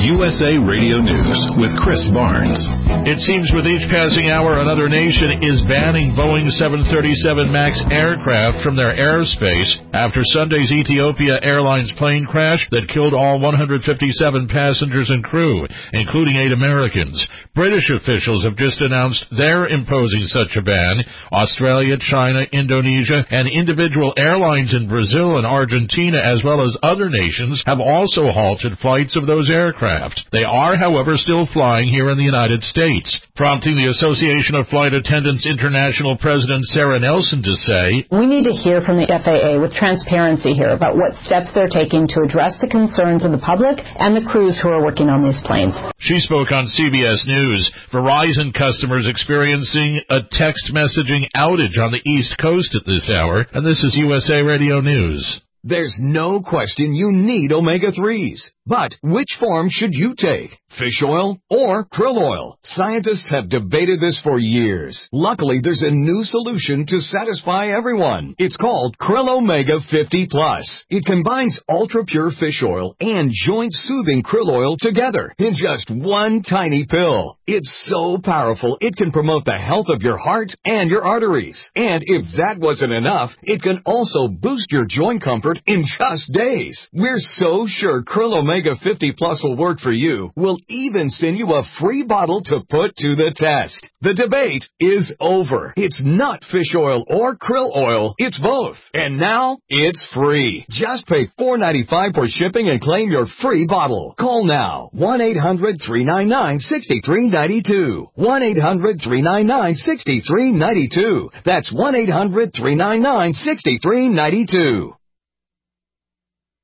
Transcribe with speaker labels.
Speaker 1: USA Radio News with Chris Barnes.
Speaker 2: It seems with each passing hour, another nation is banning Boeing 737 MAX aircraft from their airspace after Sunday's Ethiopia Airlines plane crash that killed all 157 passengers and crew, including 8 Americans. British officials have just announced they're imposing such a ban. Australia, China, Indonesia, and individual airlines in Brazil and Argentina, as well as other nations, have also halted flights of those aircraft. They are, however, still flying here in the United States, prompting the Association of Flight Attendants International President Sarah Nelson to say,
Speaker 3: "We need to hear from the FAA with transparency here about what steps they're taking to address the concerns of the public and the crews who are working on these planes."
Speaker 2: She spoke on CBS News. Verizon customers experiencing a text messaging outage on the East Coast at this hour, and this is USA Radio News.
Speaker 4: There's no question you need omega-3s. But which form should you take? Fish oil or krill oil? Scientists have debated this for years. Luckily, there's a new solution to satisfy everyone. It's called Krill Omega 50 Plus. It combines ultra-pure fish oil and joint-soothing krill oil together in just one tiny pill. It's so powerful, it can promote the health of your heart and your arteries. And if that wasn't enough, it can also boost your joint comfort in just days. We're so sure Krill Omega 50 Plus will work for you. We'll even send you a free bottle to put to the test. The debate is over. It's not fish oil or krill oil. It's both. And now it's free. Just pay $4.95 for shipping and claim your free bottle. Call now. 1-800-399-6392. 1-800-399-6392. That's 1-800-399-6392.